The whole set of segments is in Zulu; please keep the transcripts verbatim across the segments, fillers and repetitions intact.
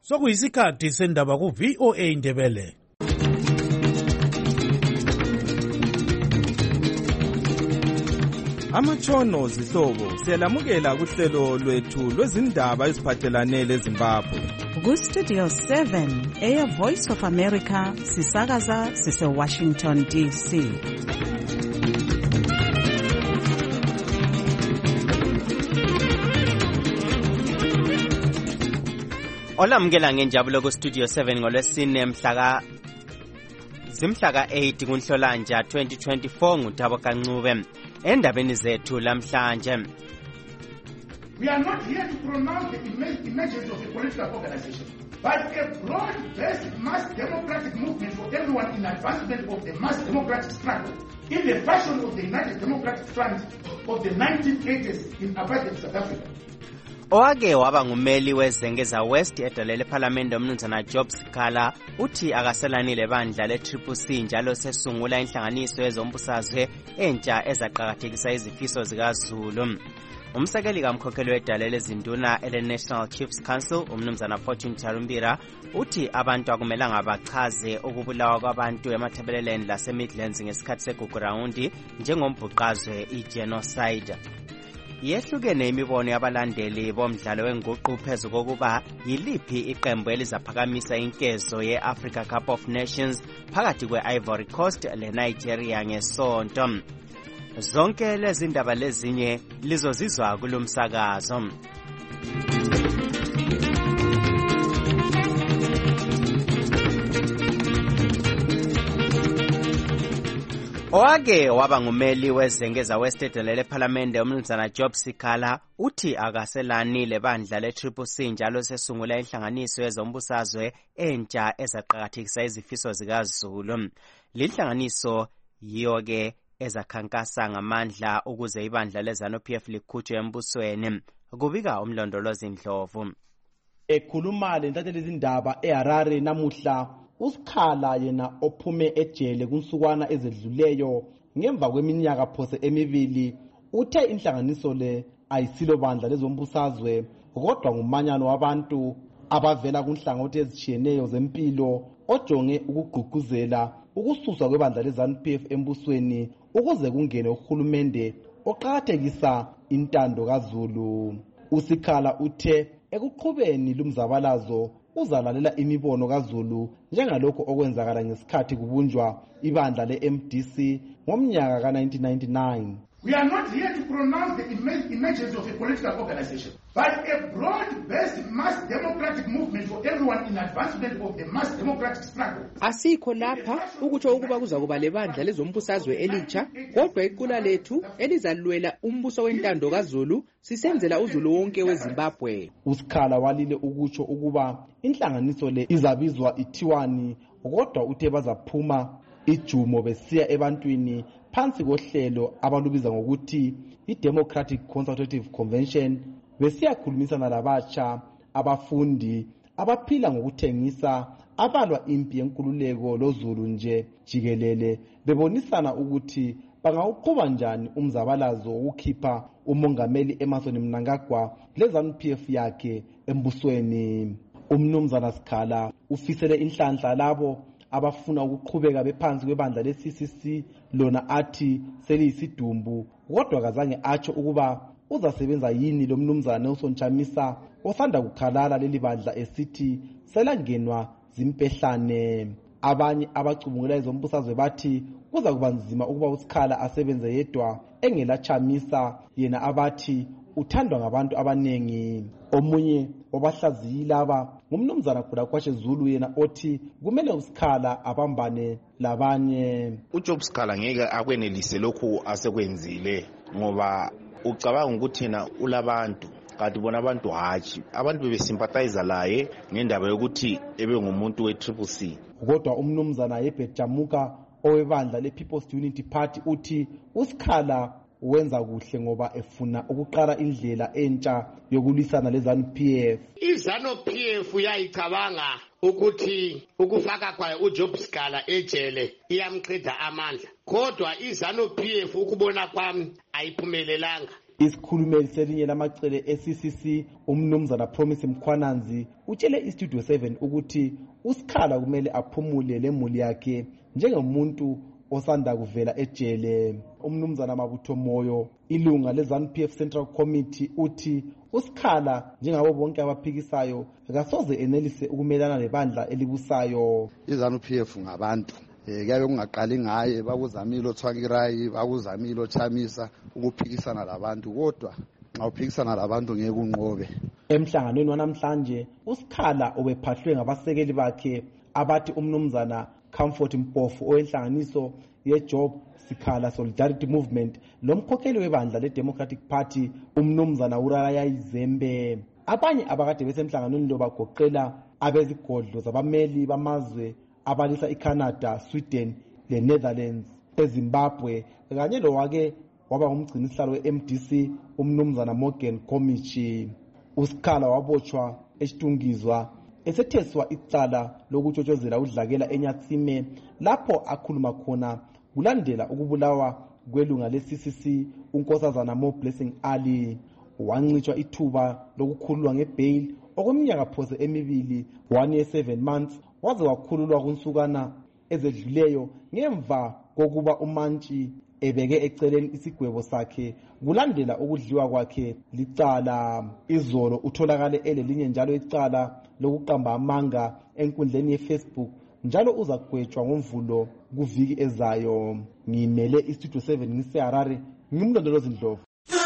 Sokuyisikhathi sendaba ku V O A Ndebele. Amatshono zihlobo siyalamukela kuhlelo lwethu lwezindaba eziphathelane leZimbabwe. Ku Studio seven, Air Voice of America, sisakaza sise Washington D C. Olamukela ngenjabulo ku Studio seven ngolwesine mhlaka zimhlaka eight kuNhlolanja twenty twenty-four nguThabo Kancube. Endabeni zethu lamhlanje. We are not here to pronounce the emergence of a political organization, but a broad-based mass democratic movement for everyone in advancement of the mass democratic struggle in the fashion of the United Democratic Front of the nineteen eighties in apartheid South Africa. Owake waba ngumeli weZengeza West edalele eParliament umnumzana Job Sikhala uthi akaselanile bandla le-Triple C njalo sesungula inhlanganiso yezombusazwe entsha ezaqhakathekisa izifiso zikaZulu. Umsekeli kamkhokheli wedalele ezinduna ele-National Chiefs Council umnumzana Fortune Charumbira uthi abantu akumelanga bachaze ukubulawa kwabantu emathebeleleni lase-Midlands ngesikhathi segugurawundi njengombhuqazwe i-genocide. Yehlukene imibono yabalandeli bomdlalo wenguqu phezu kokuba yiliphi iqembu elizaphakamisa inkezo ye-Africa Cup of Nations phakathi kwe-Ivory Coast le-Nigeria ngesonto. Zonke lezi ndaba lezinye lizozizwa kulomsakazo. Owake waba ngumeli weZengeza West edalele eParliament umnumzana Job Sikhala uthi akaselanile bandla le-Triple C njalo sesungula inhlanganiso yezombusazwe entsha ezaqhakathekisa izifiso zikaZulu. Linhlanganiso yiyo-ke ezakhankasa ngamandla ukuze ibandla leZANU-P F likhutshwe embusweni, kubika umlondolozi Ndlovu. Ekhuluma lentatheli izindaba eHarare namuhla, uSikhala yena ophume ejele kunsukwana ezedluleyo ngemva kweminyaka phose emibili uthe inhlanganiso le ayisilo bandla lezombusazwe kodwa ngumanyano wabantu abavela kunhlangothi ezitshiyeneyo zempilo ojonge ukugqugquzela ukususwa kwebandla leZANU-P F embusweni ukuze kungene uhulumende oqhakathekisa intando kaZulu. uSikhala uthe ekuqhubeni lumzabalazo uzalalela imibono kaZulu njengalokho okwenzakala ngesikhathi kubunjwa ibandla le-M D C ngomnyaka ka nineteen ninety-nine. We are not here to pronounce the emergence of a political organization, but a broad-based mass democratic movement for everyone in advancement of the mass democratic struggle. Asikho lapha ukutsho ukuba kuza kuba lebandla lezombusazwe elitsha, kodwa iqula lethu elizalwela umbuso wentando kaZulu sisenzela uZulu wonke weZimbabwe. uSikhala walile ukutsho ukuba inhlanganiso le izabizwa ithiwani kodwa uthe bazaphuma ijumo besiya ebantwini phansi kohlelo abalubiza ngokuthi i-Democratic Consultative Convention besiyakhulumisana labatsha abafundi abaphila ngokuthengisa abalwa impi yenkululeko loZulu nje jikelele bebonisana ukuthi bangawuqhuba njani umzabalazo wokukhipha umongameli Emmerson Mnangagwa leZANU-P F yakhe embusweni. Umnumzana Sikhala ufisele inhlanhla labo abafuna ukuqhubeka bephansi kwebandla le-C C C lona athi seliyisidumbu kodwa kazange atsho ukuba uzasebenza yini lo mnumzana Nelson Chamisa osanda kukhalala leli bandla esithi selangenwa zimpehlane. Abanye abacubungula izombusazwe bathi kuza kuba nzima ukuba uSikhala asebenze yedwa engela Chamisa yena abathi uthandwa ngabantu abanengi. Omunye wabahlaziyi laba ngumnumzana Khulakwashe Zulu yena othi kumele uSikhala abambane labanye. uJob Sikhala ngeke akwenelise lokhu asekwenzile ngoba ucabanga ukuthi yena ulabantu kanti bona abantu hatshi abantu bebesympathize laye ngendaba yokuthi ebe ngumuntu we-Triple C. Kodwa umnumzana Herbert Jamuka owebandla le-People's Unity Party uthi uSikhala wenza kuhle ngoba efuna ukuqala indlela entsha yokulwisana leZANU-P F. iZANU-P F uyayicabanga ukuthi ukufaka kwayo uJob Sikhala ejele iyamqeda amandla, kodwa iZANU-P F ukubona kwami ayiphumelelanga. isikhulumeli selinye lamacele e-C C C umnumzana Promise Mkhwananzi utshele iStudio seven ukuthi uSikhala kumele aphumule lemuli yakhe njengomuntu osanda kuvela ejele. Umnumzana Mabutho Moyo ilunga leZANU P F Central Committee uthi uSikhala njengabo bonke abaphikisayo akasoze enelise ukumelana nebandla elibusayo. iZANU P F ngabantu kuyabe kungaqali ngaye bakuzamile oThwakirayi bakuzamile oChamisa ukuphikisana labantu kodwa nxa uphikisana labantu ngeke unqobe. Emhlanganweni wanamhlanje uSikhala obephahlwe ngabasekeli bakhe abathi umnumzana Comfort Mpofu owenhlanganiso yeJob Sikhala Solidarity Movement lomkhokheli webandla leDemocratic Party umnumzana Uraya Izembe. Abanye abakade besemhlanganweni lo bagoqela abezigodlo zabameli bamazwe abalisa iCanada, Sweden leNetherlands, eZimbabwe kanye lowake waba ngumgcinisihlalo we-M D C umnumzana Morgan Komichi. uSikhala wabotshwa esitungizwa esetheswa icala lokutshotshozela udlakela eNyatsime lapho akhuluma khona kulandela ukubulawa kwelunga le-C C C unkosazana Mo Blessing Ali. Wancitshwa ithuba lokukhululwa ngebail okweminyaka phose emibili one year seven months waze wakhululwa kunsukana ezedluleyo ngemva kokuba uMantshi ebeke eceleni isigwebo sakhe kulandela ukudliwa kwakhe licala. Izolo utholakale elelinye njalo icala lokuqamba amanga enkundleni yeFacebook njalo uzagwetshwa ngomvulo kuviki ezayo. Ngimele iStudio seven ngiseHarare ngimlondolozi Ndlovu.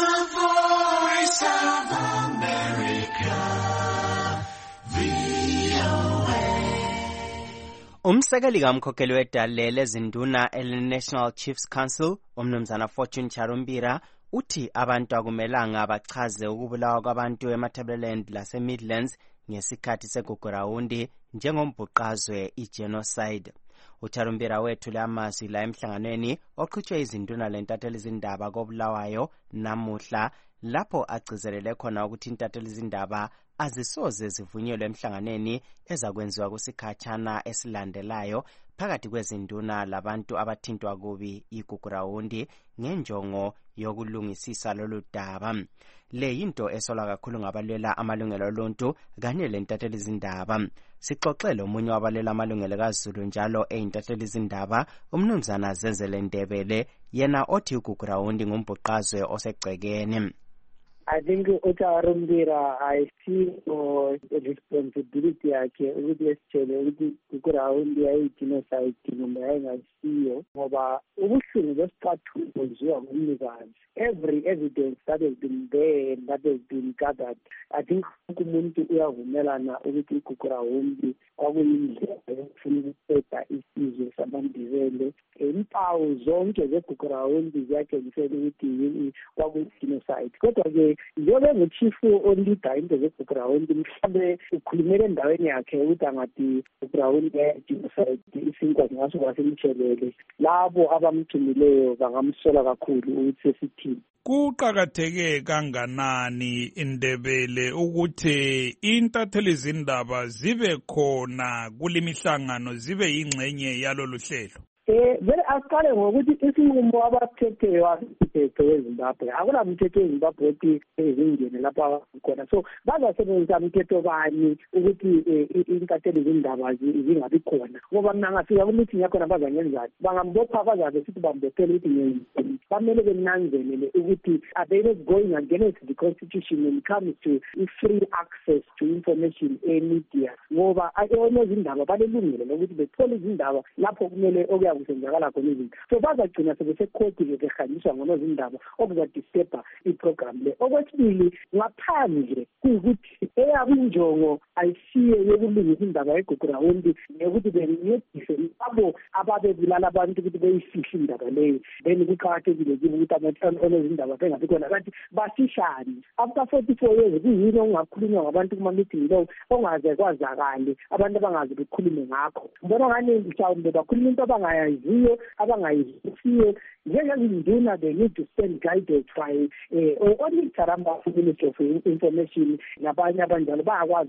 Umsekeli kamkhokheli wedale lezinduna ele-National Chiefs Council umnumzana Fortune Charumbira uthi abantu akumelanga bachaze ukubulawa kwabantu eMatabeleland lase-Midlands ngesikhathi segugurawundi njengombhuqazwe i-genocide. uCharumbira wethule amazwi la emhlanganweni oqhutshwe izinduna lentatheli izindaba kobulawayo namuhla lapho agcizelele khona ukuthi intatheli izindaba azisoze zivunyelwe emhlanganeni ezakwenziwa kusikhatshana esilandelayo phakathi kwezinduna labantu abathintwa kubi igugurawundi ngenjongo yokulungisisa lolu daba. Le yinto esolwa kakhulu ngabalwela amalungelo oluntu kanye lentatheli izindaba. Sixoxele omunye wabalela amalungelo kaZulu njalo eyintatheli izindaba umnumzana Zenzele Ndebele yena othi igugurawundi ngumbhuqazwe osegcekeni. I think uCharumbira I see for responsibility yakhe ukuthi lesitshele ukuthi igugurawundi yayi-genocide noma yayingasiyo ngoba ubuhlungu besiqathu buziwa ngumnikazi. Every evidence that has been there and that has been gathered, I think umuntu uyavumelana ukuthi igugurawundi kwakuyindlela yokufuna ukuqeda isizwe samaNdebele. Impawu zonke zegugurawundi ziyatshengisela ukuthi kwakuyi-genocide. Kodwa-ke njengoba nguchifu olida into zegugurawundi mhlawumbe ukhulumele endaweni yakhe ukuthi angathi igugurawundi yayi-genocide isinkwa zingasuka simtshelele. Labo abamthumileyo bangamsola kakhulu ukuthi sesithini. Kuqakatheke kanganani Indebele ukuthi intatheli izindaba zibe khona kulemihlangano zibe yingxenye yalolu hlelo? Eh vele asiqale ngokuthi isinqumo abaphetheyo wasiphethe weZimbabwe akula mthetho weZimbabwe othi ezingene lapha khona so bazasebenzisa umthetho bani ukuthi intatheli izindaba zingabi khona ngoba mina ngafika kumithi yakhona bazangenzani bangambopha bazabe sithi bambophele ukuthi ngiyini bamele benanzelele ukuthi are they not going against the constitution when it comes to free access to information and media ngoba onezindaba balelungelo lokuthi bethole izindaba lapho kumele okuya kusenzakala khona izinto so bazagcina sebesekhoti behanjiswa ngonozindaba okuzadisturba iprogram le. Okwesibili ngaphandle kuyikuthi eyabo injongo ayisiye yokulungisa indaba yegugurawundi ukuthi bencedise labo ababebulala abantu ukuthi beyifihle indaba leyo then kuqakathekile ukuthi onozindaba bengabi khona kanti basishane after forty-four years kuyini okungakhulunywa ngabantu kuma-meeting lowo ongaze kwazakale abantu abangazi bekhulume ngakho. Mbona ngani mhlawumbe bakhuluma into abangayaziyo abangayizisiyo njengezinduna they need to stand guided by eh only Charamba Ministry of Information nabanye abanjalo bayakwazi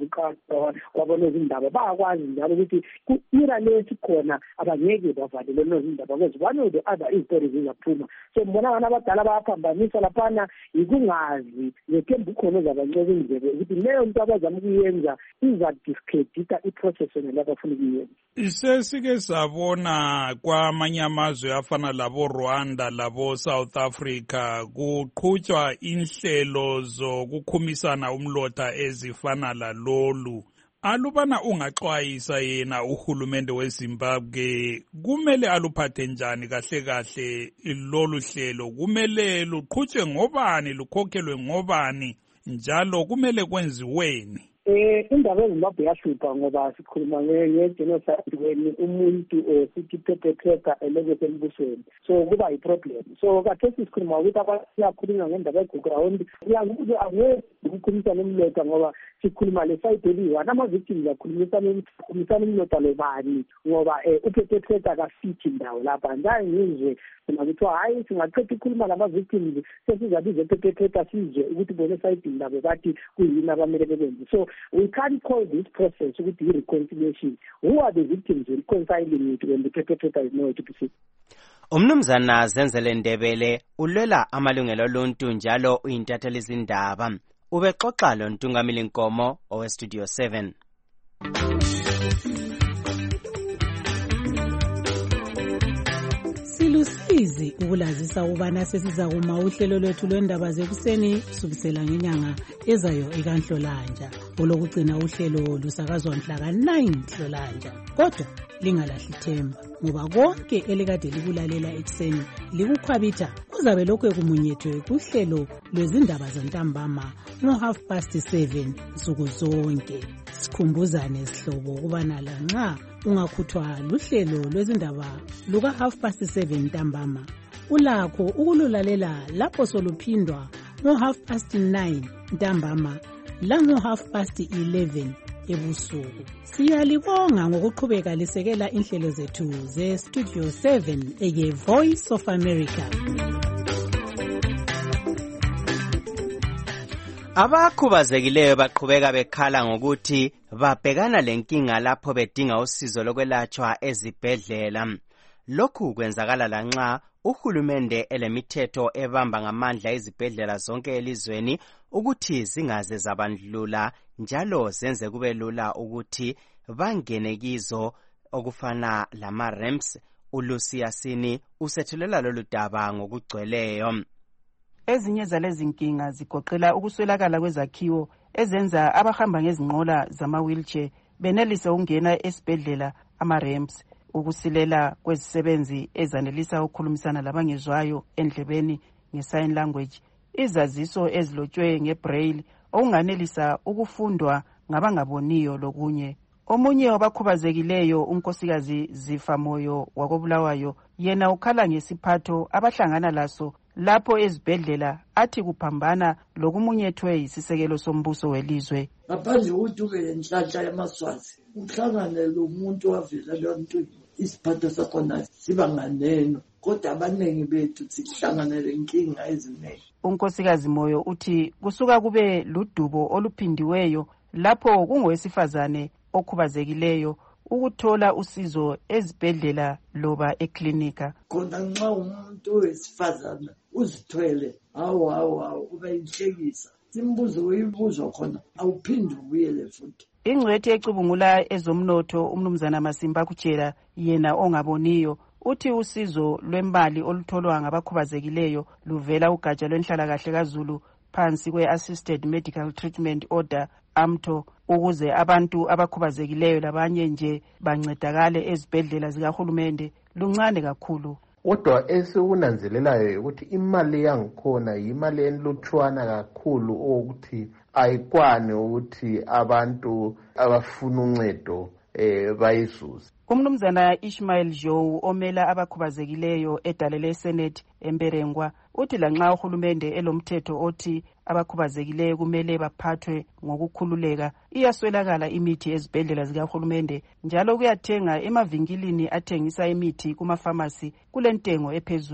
kwabonozindaba bayakwazi njalo ukuthi ku-era lesikhona abangeke bavalele nozindaba because one of the other izitori zizaphuma. So mbona abantu abadala bayaphambanisa laphana yikungazi nethemba ukhona ozabanceka indlebe ukuthi leyo nto abazama ukuyenza iza-discredita i-process yona labafuna ukuyenza. Sesike sabona kwamanye amazwe afana labo Rwanda labo South Africa kuqhutshwa inhlelo zokukhumisana umlotha ezifana lalolu. Alubana ungaxwayisa yena uhulumende weZimbabwe kumele aluphathe njani kahle kahle lolu hlelo, kumele luqhutshwe ngobani, lukhokhelwe ngobani, njalo kumele kwenziweni? Eh indaba eZimbabwe yahlupha ngoba sikhuluma nge-genocide when umuntu sithi perpetrator eleke sembusweni, so kuba yi-problem. So khathesi sikhuluma ukuthi abantu siyakhuluma ngendaba eground, uyakuthi angeke ukukhuluma nomlotha ngoba sikhuluma le-side eliyi-one, ama-victims akhulumisana umlotha lobani ngoba uperpetrator kafithi ndawo lapha. Njani ngizwe mina kuthiwa hayi singaqeda ukukhuluma lama-victims sesizabiza perpetrator sizwe ukuthi bona esayidini labo bathi kuyini abamele bekwenze. So we can't call this process with the reconciliation. Who are the victims reconciling it when the perpetrator is nowhere to be seen? Umnumzana Zenzele Ndebele ulwela amalungelo oluntu njalo uyintatheli izindaba. Ubexoxa lo Ntungamili Nkomo owe Studio seven. Silusizi ukulazisa ubana sesiza kuma uhlelo lwethu lwendaba zekuseni kusukisela ngenyanga ezayo ekanhlolanja. Olokugcina uhlelo lusakazwa mhla ka nine Nhlolanja. Kodwa lingalahli ithemba ngoba konke elikade likulalela ekuseni likukhwabitha kuzabe lokho kumunyethwe kuhlelo lwezindaba zantambama no half past seven nsuku zonke. Sikhumbuzane sihlobo kubana la nxa ungakhuthwa luhlelo lwezindaba luka half past seven ntambama ulakho ukululalela lapho soluphindwa no half past nine ntambama lango half past eleven ebusuku. Siyalibonga ngokuqhubeka lisekela inhlelo zethu ze Studio seven eye Voice of America. Abakhubazekileyo baqhubeka bekhala ngokuthi babhekana lenkinga lapho bedinga usizo lokwelatshwa ezibhedlela. Lokhu kwenzakala lanxa uhulumende elemithetho ebamba ngamandla izibhedlela zonke elizweni ukuthi zingaze zabandlula njalo zenze kube lula ukuthi bangene kizo okufana lama ramps. uLuciasini usethulela lolu daba ngokugcweleyo. Ezinye zalezi nkinga zigoqela ukuswelakala kwezakhiwo ezenza abahamba ngezinqola zama-wheelchair benelise ukungena esibhedlela ama-ramps, ukusilela kwezisebenzi ezanelisa ukukhulumisana labangezwayo endlebeni nge-sign language, izaziso ezilotshwe nge-braille okunganelisa ukufundwa ngabangaboniyo lokunye. Omunye wabakhubazekileyo unkosikazi Zifamoyo wakobulawayo yena ukhala ngesiphatho abahlangana laso lapho ezibhedlela athi kuphambana lokumunyethwe isisekelo sombuso welizwe. Ngaphandle ukuthi ube lenhlanhla yamaswazi uhlangane lo muntu wavela lento isiphatho sakhona siba nganeno, kodwa abaningi bethu sihlangane lenkinga eziningi. Unkosikazi Moyo uthi kusuka kube ludubo oluphindiweyo lapho kungowesifazane okhubazekileyo ukuthola usizo ezibhedlela loba eklinika. Khona nxa umuntu wesifazana uzithwele awu awu awu ubayinhlekisa, imbuzo uyibuzwa khona awuphindi ubuyele futhi. Ingcwethi ecubungula ezomnotho umnumzana Masimba Kutshela yena ongaboniyo uthi usizo lwembali olutholwa ngabakhubazekileyo luvela ugatsha lwenhlalakahle kaZulu phansi kwe-Assisted Medical Treatment Order AMTO ukuze abantu abakhubazekileyo labanye nje bancedakale ezibhedlela zikahulumende luncane kakhulu. Kodwa esikunanzelelayo ukuthi imali yangikhona imali enlutshwana kakhulu ukuthi ayikwani ukuthi abantu abafuna uncedo eh bayizuze. Umnumzana Ishmael Joe omela abakhubazekileyo edalele Senate emberengwa uthi lanxa uhulumende elomthetho othi abakhubazekileyo kumele baphathwe ngokukhululeka, iyaswelakala imithi ezibhedlela zikahulumende njalo kuyathenga emavinkilini athengisa imithi kuma pharmacy kulentengo ephezulu.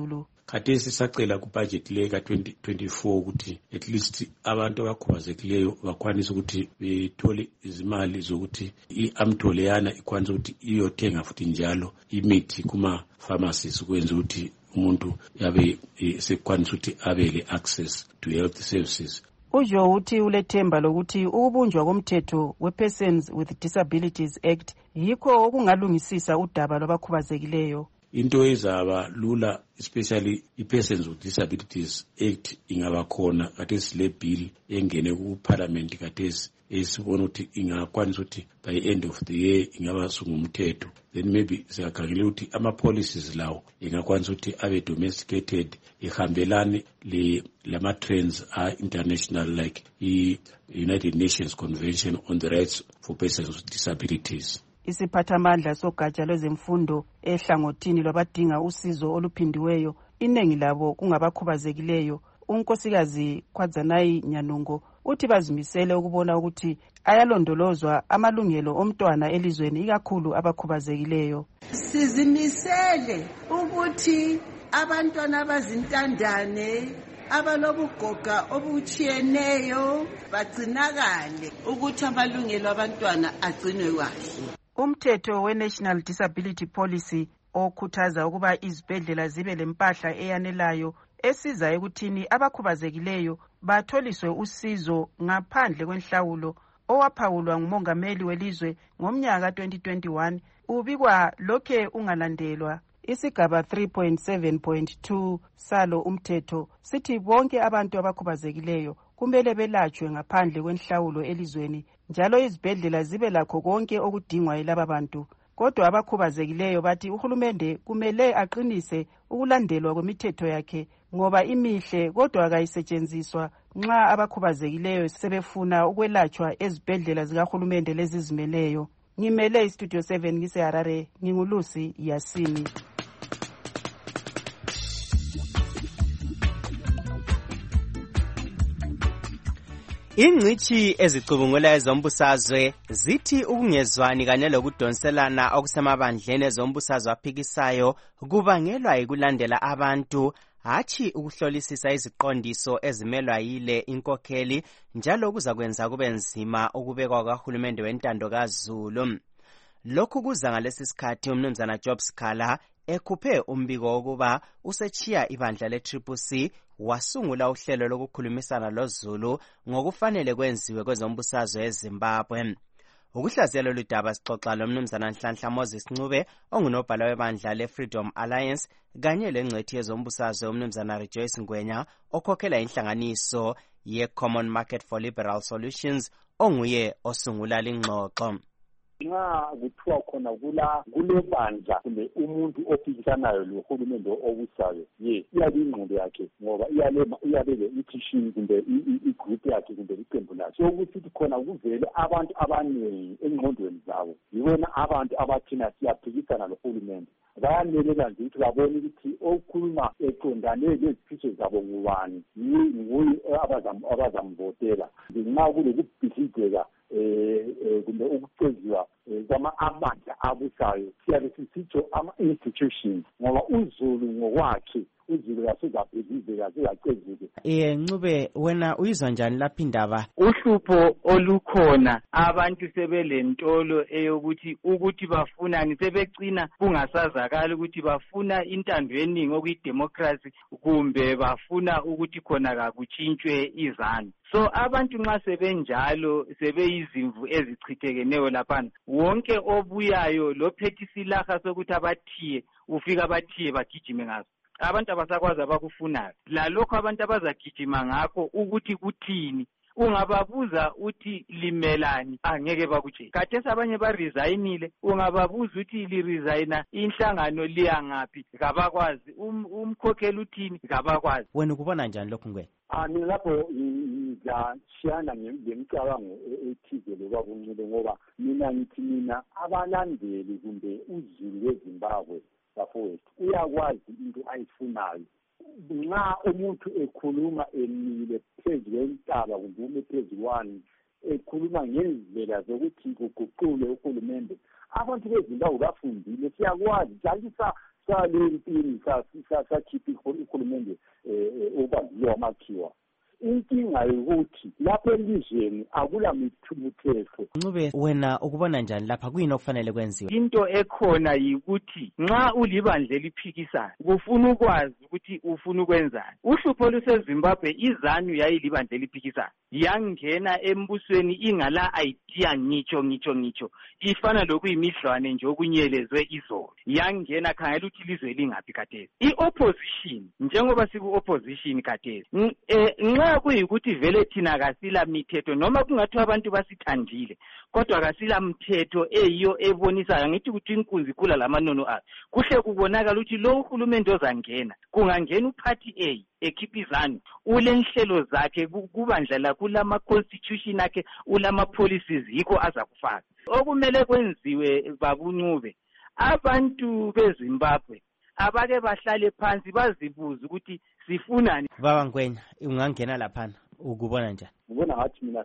khathesi sacela kubudget le ka twenty twenty-four ukuthi at least abantu abakhubazekileyo bakwanise ukuthi bethole izimali zokuthi i-amthole yana ikwanise ukuthi iyothenga futhi njalo imithi kuma-pharmacies ukwenza ukuthi umuntu yabe sekwanisa ukuthi abe le-access to health services. ujo uthi ulethemba lokuthi ukubunjwa komthetho we-Persons with Disabilities Act yikho okungalungisisa udaba lwabakhubazekileyo. Into ezaba lula especially i-Persons with Disabilities Act ingaba khona kathesi le bill engene ku-parliament kathesi esibona ukuthi ingakwanisa ukuthi by the end of the year ingaba sungumthetho, then maybe siyakhangela ukuthi ama-policies lawo ingakwanisa ukuthi abe domesticated ihambelane le lama-trends are-international like i-United Nations Convention on the Rights for Persons with Disabilities. Isiphathamandla sogatsha lwezemfundo ehlangothini lwabadinga usizo oluphindiweyo iningi labo kungabakhubazekileyo unkosikazi Khwadzanayi Nyanungo uthi bazimisele ukubona ukuthi ayalondolozwa amalungelo omntwana elizweni ikakhulu abakhubazekileyo. Sizimisele ukuthi abantwana abazintandane abalobugoga obutshiyeneyo bagcinakale ukuthi amalungelo abantwana agcinwe kahle. Umthetho we-National Disability Policy okhuthaza ukuba izibhedlela zibe lempahla eyanelayo esiza ekuthini abakhubazekileyo batholiswe usizo ngaphandle kwenhlawulo owaphawulwa ngumongameli welizwe ngomnyaka twenty twenty-one ubikwa lokhe ungalandelwa. Isigaba three point seven point two salo umthetho sithi bonke abantu abakhubazekileyo kumele belatshwe ngaphandle kwenhlawulo elizweni njalo izibhedlela zibe lakho konke okudingwa yilaba bantu. Kodwa abakhubazekileyo bathi uhulumende kumele aqinise ukulandelwa kwemithetho yakhe ngoba imihle kodwa akayisetshenziswa nxa abakhubazekileyo sebefuna ukwelatshwa ezibhedlela zikahulumende lezizimeleyo. Ngimele istudio seven ngise Harare, ngingulusi Yasini. Ingcithi ezicubungula ezombusazwe zithi ukungezwani kanye lokudonselana okusemabandleni ezombusazwe aphikisayo kubangelwa yikulandela abantu hathi ukuhlolisisa iziqondiso ezimelwa yile inkokheli njalo kuzakwenza kube nzima ukubekwa kahulumende wentando kaZulu. Lokhu kuza ngalesi sikhathi umnumzana Job Sikhala ekhuphe umbiko wokuba usechiya ibandla le-Triple C wasungula uhlelo lokukhulumisana loZulu ngokufanele kwenziwe kwezombusazwe eZimbabwe. Ukuhlaziyela ludaba sixoxa lomnumzana Nhlanhla Moses Ncube ongunobhala webandla le-Freedom Alliance kanye lengcethi yezombusazwe umnumzana Rejoice Ngwenya okhokhela inhlanganiso ye-Common Market for Liberal Solutions onguye osungula lingxoxo. Nxa kuthiwa khona kula kulebandla kumbe umuntu ophikisanayo lohulumende obusayo ye iyabe ingqondo yakhe ngoba iyalema iyabele itishini kumbe igroup yakhe kumbe iqembu lakhe so ukuthi khona kuvele abantu abaningi engqondweni zabo yibona abantu abathina siyaphikisana lohulumende bayanelela nje ukuthi babone ukuthi okhuluma eqondane lezifiso zabo ngubani nguye abazamvotela nxa kulokubhidlizeka eh kumbe ukuceziwa kwama-amandla abusayo siyabe sisitsho ama-institutions ngoba uZulu ngokwakhe uZulu kasezabhidlizeka sezacezike. Eh Ncube wena uyizwa njani lapha indaba? Uhlupho olukhona abantu sebelentolo eyokuthi ukuthi bafunani sebecina kungasazakala ukuthi bafuna intando yeningi okuyidemocracy kumbe bafuna ukuthi khona kakutshintshwe izanu. So abantu nxa sebenjalo sebeyizimvu ezichithekeneyo laphana wonke obuyayo lophethe isilaha sokuthi abathiye ufika abathiye bagijime ngazo. Abantu abasakwazi abakufunayo lalokho abantu abazagijima ngakho ukuthi kuthini ungababuza uthi limelani angeke bakutshela. Khathesi abanye baresigninile ungababuza uthi liresigna inhlangano liya ngaphi kabakwazi umkhokheli uthini kabakwazi. Wena ukubona njani lokho Ngwenya? Ah mina lapho ngiyashiyana ngemicabango ethize loba kuncube ngoba mina ngithi mina abalandeli kumbe uZulu weZimbabwe bafowethu uyakwazi into ayifunayo. Nxa umuntu ekhuluma emile phezu kwentaba kumbe ume phezu kwani ekhuluma ngendlela zokuthi kuguqule uhulumende abantu beZimbabwe bafundile siyakwazi njalo sale empini sakhipha uhulumende okwaziwa amakhiwa. Inkinga yokuthi lapho elizweni akula mithetheko. Ncube, wena ukubona njani lapha kuyini okufanele kwenziwe? Into ekhona yikuthi nxa ulibandla eliphikisayo kufuna ukwazi ukuthi ufuna ukwenzani. Uhlupho luseZimbabwe, iZANU yayilibandla eliphikisayo, yangena embusweni ingala idea ngitsho ngitsho ngitsho ifana lokuyimidlwane nje okunyelezwe izolo, yangena khangela ukuthi ilizwe lingaphi khathesi. I-opposition njengoba siku-opposition khathesi nxa kuyikuthi vele thina kasila mithetho noma kungathiwa abantu basithandile kodwa kasila mthetho eyiyo ebonisayo ngithi ukuthi inkunzi ikhula lamanono ayo, kuhle kubonakala ukuthi lo uhulumende ozangena kungangena uphathi A ekhipha iZANU ule nhlelo zakhe kubandla la kulama constitution akhe ulama policies yikho azakufaka. Okumele kwenziwe babuNcube, abantu beZimbabwe abake bahlale phansi bazibuza ukuthi sifunani. Baba Ngwenya, ungangena laphana ukubona njani? Ngibona ngathi mina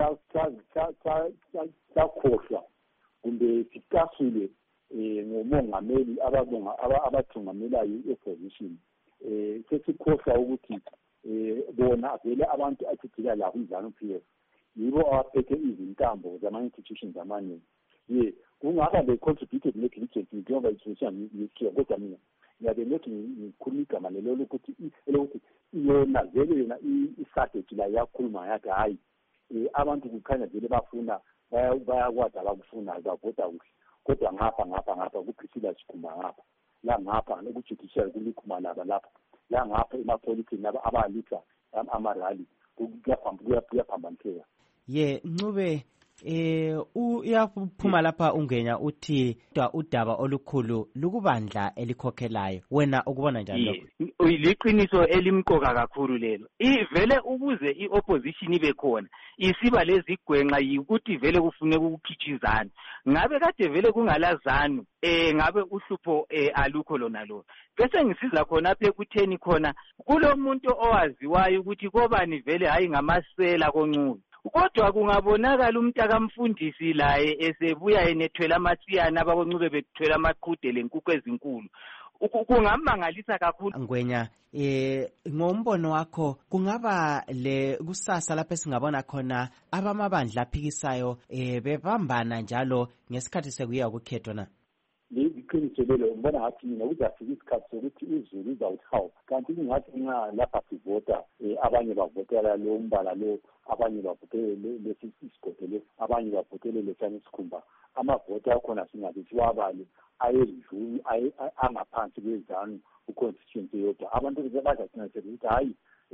singezakhohlwa kumbe sikasule ngomongameli abathungamelayo i-opposition. Sesikhohlwa ukuthi bona vele abantu athithila labo iZANU P F yibo abaphethe izintambo zama-institutions amaningi. Ye kungaba be-contributed negligence njengoba i-institution yikhiwa, kodwa mina ngiyabe nothi ngikhuluma igama lelo lokuthi elokuthi yona vele yona i-strategy la yakhuluma yathi hayi abantu kukhanya vele bafuna bayakwazi abakufunayo bavota kuhle, kodwa ngapha ngapha ngapha kuPriscilla Chikhumba ngapha la ngapha nekujudicial kulikhuma laba lapha la ngapha emapolitiki laba abalisa amarali kuyaphambaniseka. Ye Ncube, eh uyaphuma lapha ungenya uthi udaba olukhulu lukubandla elikhokhelayo, wena ukubona njani lokho? Liqiniso elimqoka kakhulu lelo. Ivele ukuze i-opposition ibe khona isiba lezigwenqa yikuthi vele kufuneka ukukhitshizana. Ngabe kade vele kungalazanu eh ngabe uhlupho eh alukho lona lo. Bese ngisiza khona apha ekutheni khona kulomuntu owaziwayo ukuthi kobani vele hayi ngamasela koNcube. Kodwa kungabonakala umntaka mfundisi laye esebuya enethwela amasiyana abakoNcube bethwela amaqhude lenkukhu ezinkulu. Kungamangalisa kakhulu. Ngwenya, eh ngombono wakho kungaba le kusasa lapho singabona khona abamabandla aphikisayo eh bebambana njalo ngesikhathi sekuya ukukhethwa na? Liqiniso lelo ngibona ngathi mina kuzafika isikhathi sokuthi izulu izawuthi hawu kanti kungathi nxa lapha sivota abanye bavotela lo mbala lo, abanye bavotele lesi sigodele, abanye bavotele lesani Sikhumba. Amavoti akhona singathi siwabale ayedlula angaphansi kweZANU ku-constituency yodwa. Abantu bazathina ukuthi hayi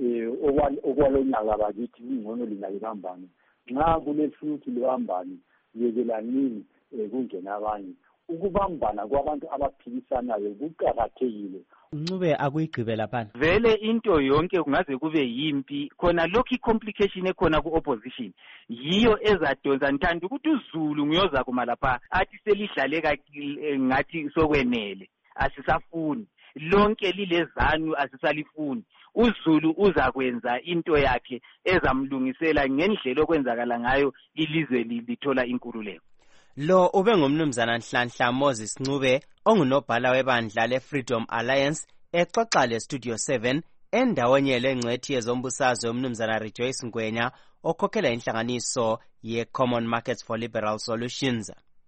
okwalonyaka bakithi ingcono lina libambane, nxa kulefuthi libambane yekelanini kungena abanye. Ukubambana kwabantu abaphikisanayo kuqakathekile. Ncube akuyigqibe laphana. Vele into yonke kungaze kube yimpi khona lokhu complication ekhona ku-opposition yiyo ezadonsa. Ngithanda ukuthi uZulu nguyoza kuma lapha athi selidlaleka ngathi sokwenele asisafuni lonke lileZANU asisalifuni. uZulu uzakwenza into yakhe ezamlungisela ngendlela okwenzakala ngayo ilizwe lithola inkululeko. Lo ube ngumnumzana Nhlanhla Moses Ncube ongunobhala webandla leFreedom Alliance exoxa leStudio seven endaweni lengcwethi yezombusazwe umnumzana Rejoice Ngwenya okhokhela inhlanganiso ye-Common Markets for Liberal Solutions.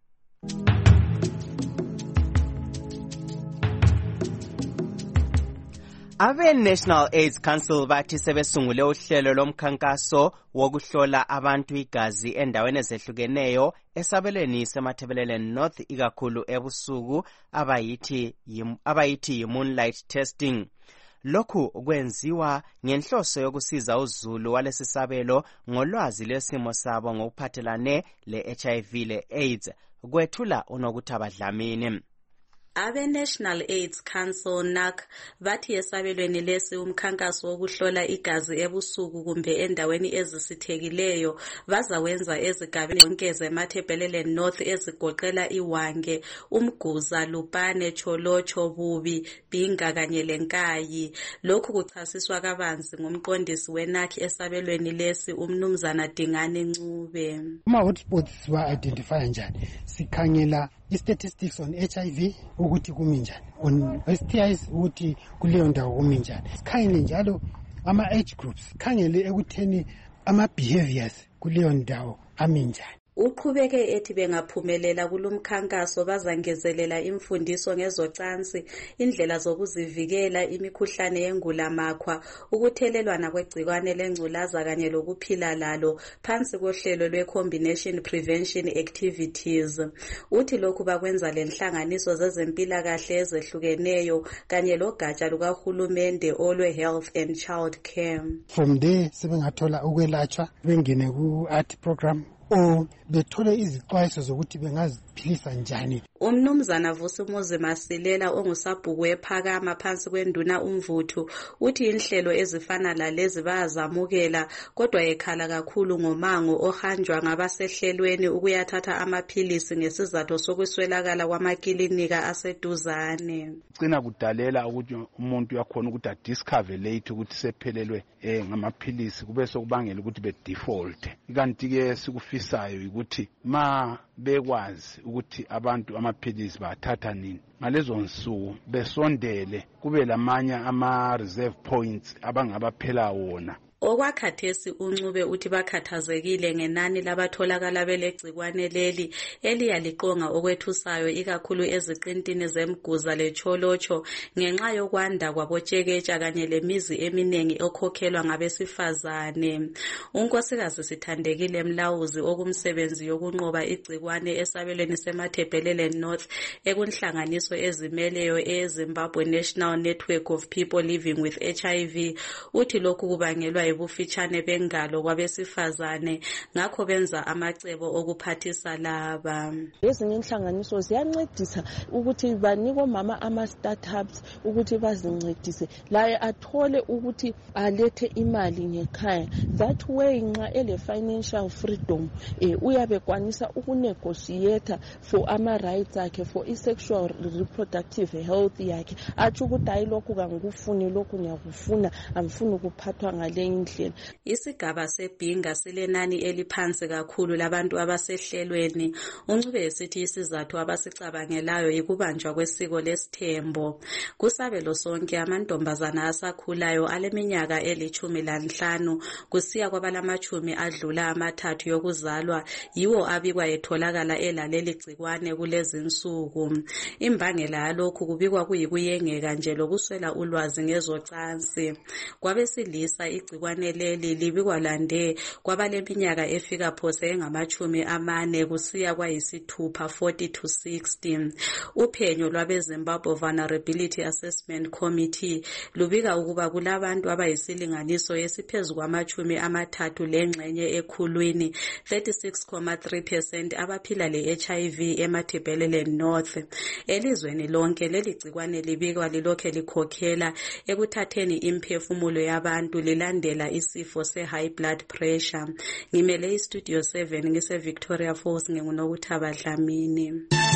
Abe-National AIDS Council bathi sebesungule uhlelo lomkhankaso wokuhlola abantu igazi endaweni ezehlukeneyo esabelweni semathebeleleni North ikakhulu ebusuku abayithi abayithi moonlight testing. Lokhu kwenziwa ngenhloso yokusiza uZulu walesisabelo ngolwazi lwesimo sabo ngokuphathelane le-H I V le-AIDS. Kwethula uNokuthaba Dlamini. Abe-National AIDS Council N A C bathi esabelweni lesi umkhankaso wokuhlola igazi ebusuku kumbe endaweni ezisithekileyo bazawenza ezigabeni zonke zemathebeleleni North ezigoqela iWange, uMguza, Lupane, Cholocho, Bubi, Binga kanye leNkayi. Lokhu kuchasiswa kabanzi ngumqondisi we-N A C esabelweni lesi umnumzana Dingane Ncube. Ama hotspots wa identify njani? Sikhangela i-statistics on H I V ukuthi kumi njani, on S T Is ukuthi kuleyo ndawo kumi njani. Sikhangele njalo ama-age groups, sikhangele ekutheni ama-behaviors kuleyo ndawo ami njani. Uqhubeke ethi bengaphumelela kulomkhankaso bazangezelela imfundiso ngezocansi, indlela zokuzivikela, imikhuhlane yengulamakhwa, ukuthelelwana kwegcikwane lengculaza kanye lokuphila lalo phansi kohlelo lwe-Combination Prevention Activities. Uthi lokhu bakwenza lenhlanganiso zezempilakahle ezehlukeneyo kanye logatsha lukahulumende olwe-Health and Child Care. From there sebengathola ukwelatshwa bengene ku-art program o bethole izixwayiso zokuthi bengaziphilisa njani. Umnumzana Vusumuzi Masilela ongusabhuku ephakama phansi kwenduna umvuthu uthi inhlelo ezifana lalezi bayazamukela kodwa ekhala kakhulu ngomango ohanjwa ngabasehlelweni ukuyathatha amaphilisi ngesizathu sokuswelakala kwamakilinika aseduzane. Cina kudalela ukuthi umuntu uyakhona ukuthi adiscover late ukuthi sephelelwe eh ngamaphilisi kube sokubangela ukuthi be default. Kanti ke sikufisayo ukuthi ma bekwazi ukuthi abantu amaphilisi bathatha nini ngalezo nsuku besondele kube lamanye ama reserve points abangabaphela wona. Okwakhathesi uNcube uthi bakhathazekile ngenani labatholakala belegcikwane leli eliyaliqonga okwethusayo ikakhulu eziqintini zemguza lecholocho ngenxa yokwanda kwabotsheketsha kanye lemizi eminingi okhokhelwa ngabesifazane. Unkosikazi Sithandekile Mlawuzi okumsebenzi yokunqoba igcikwane esabelweni seMathebhelele North ekunhlanganiso ezimeleyo eZimbabwe National Network of People Living with H I V uthi lokhu kubangelwa ubufitshane bengalo kwabesifazane ngakho benza amacebo okuphathisa laba. Ezinye inhlanganiso ziyancedisa ukuthi banike omama ama startups ukuthi bazincedise laye athole ukuthi alethe imali ngekhaya. That way nxa ele financial freedom eh uyabe kwanisa ukunegotiate for ama rights akhe for sexual reproductive health yakhe. Athi ukuthi ayilokhu kangikufuni lokhu ngiyakufuna amfuni ukuphathwa ngale. Isigaba sebhinga silenani eliphansi kakhulu labantu abasehlelweni. Uncube esithi isizathu abasicabangelayo ikubanjwa kwesiko lesithembo. Kusabelo sonke amantombazana asakhulayo aleminyaka elithumi lanhlanu kusiya kwabalamachumi adlula amathathu yokuzalwa yiwo abikwa etholakala elaleli gcikwane kulezi nsuku. Imbangela yalokhu kubikwa kuyikuyengeka nje lokuswela ulwazi ngezocansi. Kwabesilisa igcikwane leli libikwa lande kwabaleminyaka efika phose engamachumi amane kusiya kwayisithupha forty to sixty. Uphenyo lwabeZimbabwe Vulnerability Assessment Committee lubika ukuba kulabantu abayisilinganiso esiphezulu kwamachumi amathathu lengxenye ekhulwini thirty-six point three percent abaphila le-H I V eMathebhelele North. Elizweni lonke leli gcikwane libikwa lilokhe likhokhela ekuthatheni imphefumulo yabantu lilandela isifo se-high blood pressure. Ngimele istudio seven ngise Victoria Falls ngingunokuthaba Dlamini.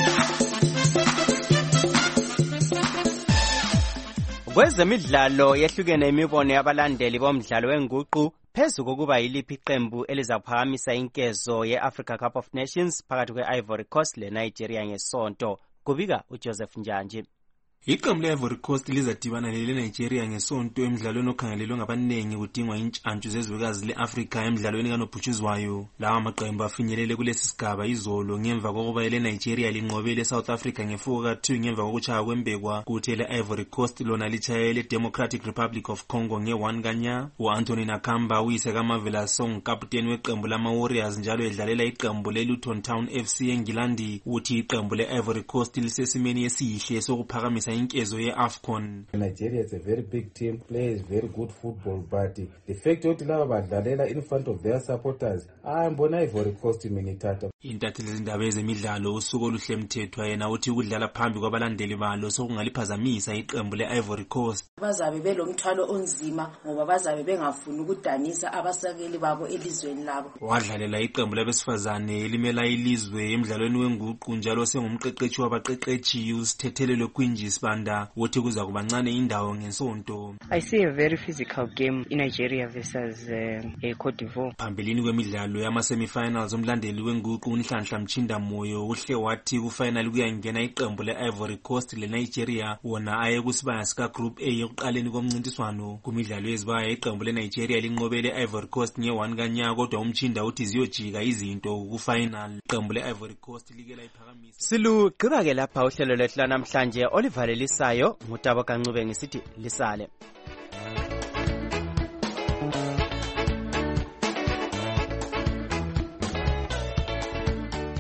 Kwezemidlalo yehlukene imibono yabalandeli bomdlalo wenguqu phezu kokuba yiliphi iqembu elizaphakamisa inkezo ye-Africa Cup of Nations phakathi kwe-Ivory Coast le-Nigeria ngesonto. Kubika uJoseph Njanje. Iqembu le-Ivory Coast lizadibana lele-Nigeria ngesonto emidlalweni okhangelelwe ngabanengi kudingwa intshantshu zezwekazi le-Africa emidlalweni kanobhutshuzwayo. Lawa amaqembu afinyelele kulesi sigaba izolo ngemva kokuba ele-Nigeria linqobele South Africa ngefour ka two ngemva kokuchaya kwembekwa kuthi ele-Ivory Coast lona lichaye le-Democratic Republic of Congo nge-one kanya. U-Anthony Nakamba uyise kaMavela Song kapteni weqembu lama-Warriors njalo edlalela iqembu le-Luton Town F C eNgilandi uthi iqembu le-Ivory Coast lisesimeni esihle sokuphakamisa inkezo ye-AFCON. Nigeria is a very big team, plays very good football, but the fact that laba badlalela in front of their supporters ayambona Ivory Coast minithatha. Intatheli zindaba ezemidlalo usuku oluhle mthethwa yena uthi ukudlala phambi kwabalandeli balo sokungaliphazamisa iqembu le-Ivory Coast. Bazabe belomthwalo onzima ngoba bazabe bengafuni ukudanisa abasakeli babo elizweni labo. Wadlalela iqembu labesifazane elimela ilizwe emidlalweni wenguqu njalo sengumqeqeshi wabaqeqeshi uSithethelelwe Quincy sibanda uthi kuza kubancane indawo ngensonto. I see a very physical game in Nigeria versus uh, Cote d'Ivoire. Phambelini kwemidlalo yama-semifinals umlandeli wenguqu uNhlanhla Mchinda Moyo uhle wathi kufinal kuyangena iqembu le-Ivory Coast le-Nigeria wona aye kusibaya sika-Group A ekuqaleni komncintiswano. Kumidlalo yezibaya iqembu le-Nigeria linqobe le-Ivory Coast nge-one kanya kodwa umchinda uthi ziyojika izinto kufinal. Iqembu le-Ivory Coast like layiphakamisa. Silugqiba ke lapha uhlelo lwethu namhlanje olivalelisayo ngutabo kancube ngisithi lisale.